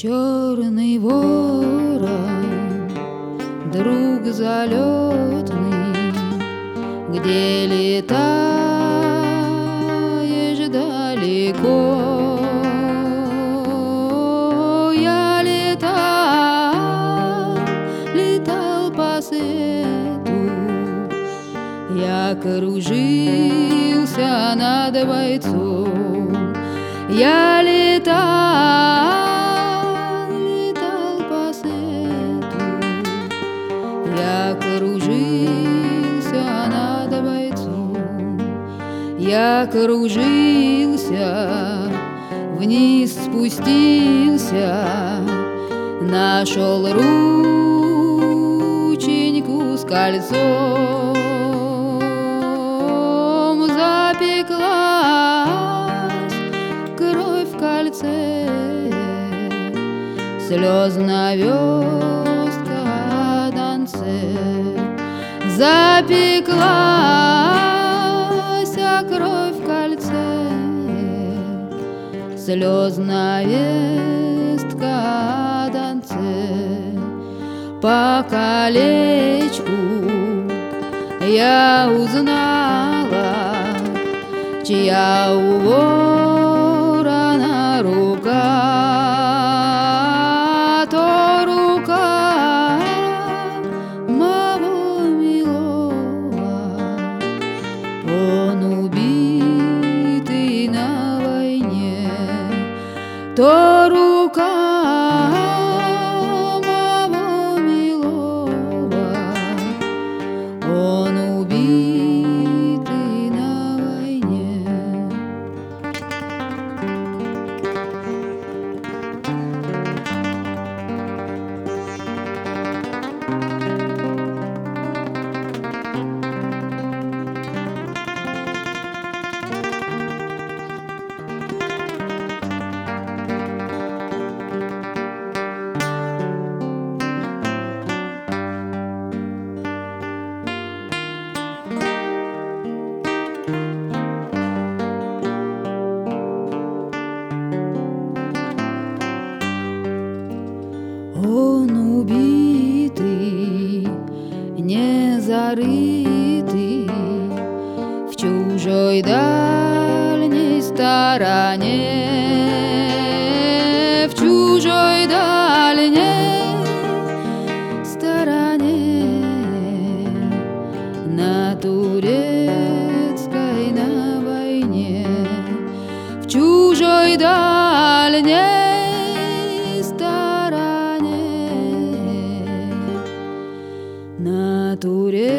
Черный ворон, друг залетный, где летаешь далеко. Я летал по свету, я кружился над бойцом. Я летал по свету, я кружился над бойцом. Я кружился, вниз спустился, нашел рученьку с кольцом. Запеклась кровь в кольце, слезная вёстка о донце. Запеклась кровь в кольце, слезная вестка о донце. По колечку я узнала, чья у ворона рука. То рука моего милого, он убитый на войне. То рука моего милого, он убитый на войне. Он убитый, не зарытый в чужой дальней стороне, в чужой дальней стороне, на турецкой на войне, в чужой дальней стороне, на турецкой